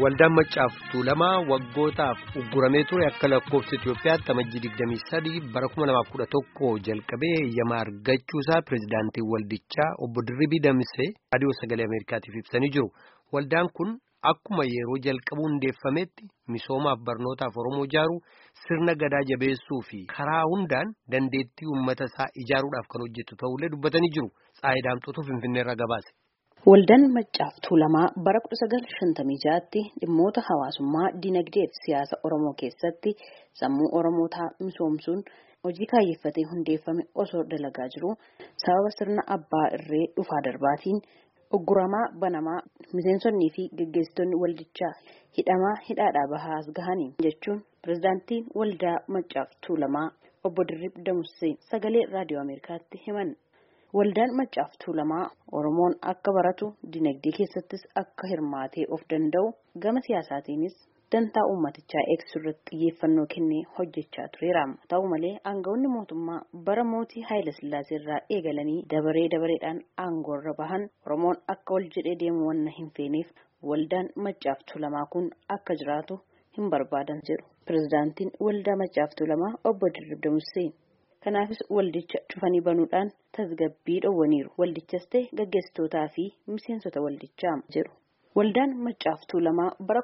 Waldaan Maccaaf Tuulamaa waggootaaf ugguramee ture akka lakkoofsa Itoophiyaatti amajjii 23 bara 2011 jalqabee eeyyama argachuusaa pirezidaantiin waldichaa obbo Dirribii Damsee raadiyoo sagalee Ameerikaatiif ibsanii jiru. Waldaan kun akkuma yeroo jalqabuu hundeeffametti misoomaaf barnootaaf Oromoo ijaaruu, sirna gadaa jabeessuu fi karaa hundaan dandeettii uummata isaa ijaaruudhaaf kan hojjetu ta'uulee dubbatanii jiru. Tsaayidaamxootu Finfinneerraa gabaase. Waldaan Maccaaf Tuulamaa bara 1956tti dhimmoota hawaasummaa, dinagdee fi siyaasa Oromoo keessatti sammuu Oromootaa misoomsuun hojii kaayeffatee hundeeffame osoo dalagaa jiru sababa sirna abbaa irree dhufaa darbaatiin ugguramaa banamaa miseensonnii fi gaggeessitoonni waldichaa hidhaadhaa bahaas gahanii jechuun pirezidaantiin Waldaa Maccaaf Tuulamaa obbo Dirribii Damsee sagalee raadiyoo Ameerikaatti himan. Waldaan Maccaaf Tuulamaa Oromoon akka baratu dinagdee keessattis akka hirmaatee of danda'u gama siyaasaatiinis dantaa uummatichaa eegsisuu irratti xiyyeeffannoo kennee hojjechaa tureera. Ta'u malee aangawoonni mootummaa bara mootii Haayile Sillaasee irraa eegalanii dabareedhaan aangoorra bahan Oromoon akka wal jedhee deemu waan hin feeneef waldaan Maccaaf Tuulamaa kun akka jiraatu hin barbaadan jedhu pirezidaantiin Waldaa Maccaaf Tuulamaa obbo Dirribii Damsee. Kanaafis waldicha cufanii banuudhaan tasgabbii dhowwaniiru. Waldichas ta'e gaggeessitootaa fi miseensota waldichaa jedhu. Waldaan Maccaaf Tuulamaa bara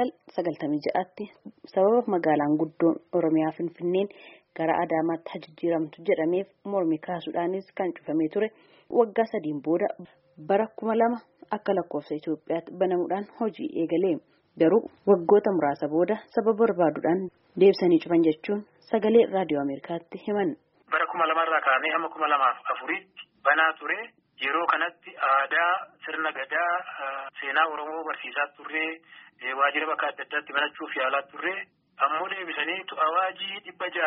1996tti sababa magaalaan guddoon Oromiyaa Finfinneen gara Adaamaatti jijjiiramtu jedhameef mormii kaasuudhaanis kan cufamee ture. Waggaa 3 booda bara 2000 akka lakkoofsa Itoophiyaatti banamuudhaan hojii eegalee. Garuu waggoota muraasa booda sababa barbaaduudhaan deebisanii cufan jechuun sagalee raadiyoo Ameerikaatti himan. Bara 2000 irraa kaanee hamma 2004tti banaa ture. Yeroo kanatti aadaa sirna gadaa seenaa Oromoo barsiisaa turre, waajjira bakka adda addaatti banachuuf yaalaa turre. Ammoo deebisanii awaajii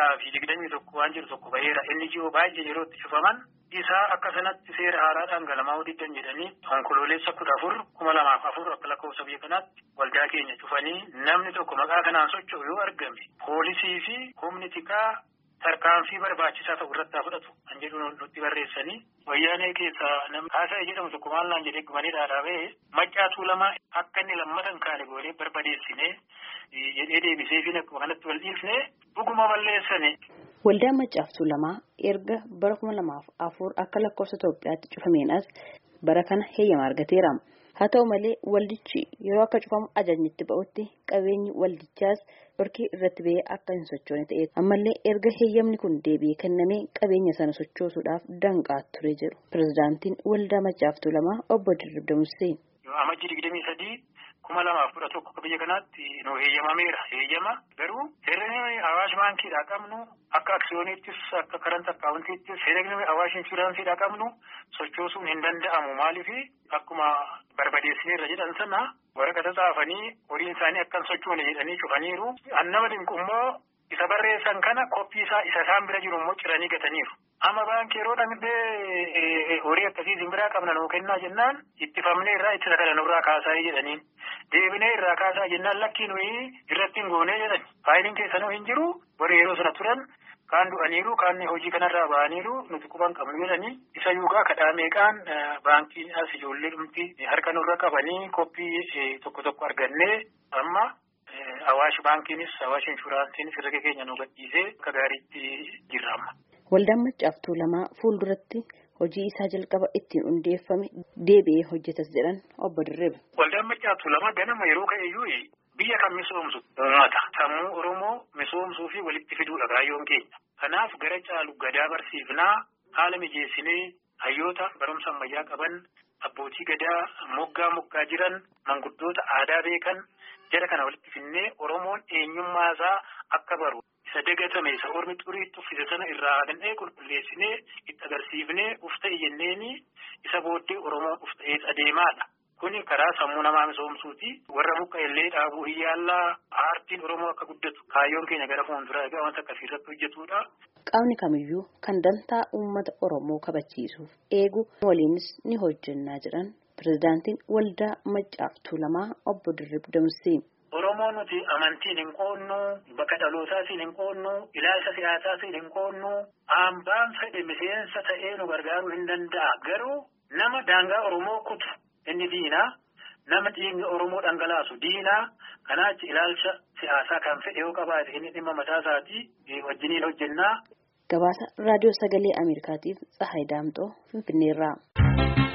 621 waan jiru tokko baheera. Inni jiru baay'ee yeroo itti cufaman isaa akka sanatti seera haaraadhaan galamaa diddan jedhanii onkoloolessa 14 2004 akka lakkoofsa biyya kanaatti waldaa keenya cufanii namni tokko maqaa kanaan socho'u yoo argame poolisii fi humni tikaa tarkaanfii barbaachisaa ta'u irratti fudhatu kan jedhu nutti barreessanii wayyaanee keessa namni haasa'e jedhamu tokko maal naan jedhee gumanii dhaadhaabee Maccaaf Tuulamaa akka inni lammatan kaane goonee barbadeessine jedhee deebisee fi akkuma kanatti wal dhiifne dhuguma balleessane. Waldaan Maccaaf Tuulamaa erga bara 2004 akka lakkoofsa Itoophiyaatti cufameen as bara kana heeyyama argateera. Haa ta'u malee waldichi yeroo akka cufamu ajajni itti ba'utti qabeenyi waldichaas dhorkii irratti ba'ee akka hin sochoone ta'e ammallee erga heeyyamni kun deebi'ee kennamee qabeenya sana sochoosuudhaaf danqaa ture jedhu pirezidaantiin Waldaa Maccaaf Tuulamaa obbo Dirribii Damsee. Amajjii 23 2011 biyya kanaatti nu heeyyamameera. Heeyyama garuu herregni Awaash baankiidhaa qabnu akka aksiyooniittis akka karanta akkaawuntiittis herregni Awaash inshuraansiidhaa qabnu sochoosuun hin danda'amu. Maaliif akkuma barbadeessineerra jedhan sana waraqata xaafanii horiin isaanii akka hin sochoone jedhanii cufaniiru. Annama dinqu immoo isa barreessan kana koppii isaa isa isaan bira jiru immoo ciranii gataniiru. Amma baankii yeroo dhaqnee horii akkasii simbiraa qabna nuu kennaa jennaan ittifamnee irraa itti sakala nurraa kaasaa jedhaniin deebinee irraa kaasaa jennaan lakkii nuyi irratti hin goonee jedhan faayiliin keessanuu hin jiru warri yeroo sana turan kaan du'aniiru kaan hojii kanarraa ba'aniiru nuti quban qabnu jedhanii isa yuugaa kadhaa meeqaan baankiin as ijoollee dhumti harka nurra qabanii koppii tokko argannee amma Awaash baankiinis Awaash inshuraansiinis herrega keenya nu gadhiisee akka gaariitti jirra amma. Waldaan Maccaaf Tuulamaa fuulduratti hojii isaa jalqaba ittiin hundeeffame deebi'ee hojjetas jedhan obbo Dirribii. Waldaan Maccaaf Tuulamaa ganama yeroo ka'eeyyuu biyya kan misoomsu uummata sammuu Oromoo misoomsuu fi walitti fiduudha kaayyoon keenya. Kanaaf gara caalu gadaa barsiifnaa haala mijeessinee hayyoota barumsa ammayyaa qaban abbootii gadaa moggaa jiran manguddoota aadaa beekan jara kana walitti finnee Oromoon eenyummaa isaa akka baru. Isa dagatame isa ormi xuriitti uffise sana irraa danda'e qulqulleessinee itti agarsiifnee ufta'e jenneeni isa booddee Oromoon ufta'ee adeemaadha. Kuni karaa sammuu namaa misoomsuuti. Warra muka illee dhaabuu hiyyaallaa aartiin Oromoo akka guddatu kaayyoon keenya gara fuulduraa egaa wanta akkasii irratti hojjetudha. Qaamni kamiyyuu kan dantaa uummata Oromoo kabachiisuuf eegu waliinis ni hojjennaa jedhan pirezidaantiin Waldaa Maccaaf Tuulamaa obbo Dirribii Damsee. Oromoo nuti amantiin hin qoonnu, bakka dhalootaasiin hin qoonnu, ilaalcha siyaasaasiin hin qoonnu, hambaan fedhe miseensa ta'ee nu gargaaruu hin danda'a. Garuu nama daangaa Oromoo kutu inni diina nama dhiigni Oromoo dhangalaasu diinaa kanaachi ilaalcha siyaasaa kan fedhe yoo qabaate inni dhimma mataa isaatii wajjiniin hojjennaa. Gabaasa raadiyoo sagalee Ameerikaatiif Tsahaay Daamxoo Finfinneerraa.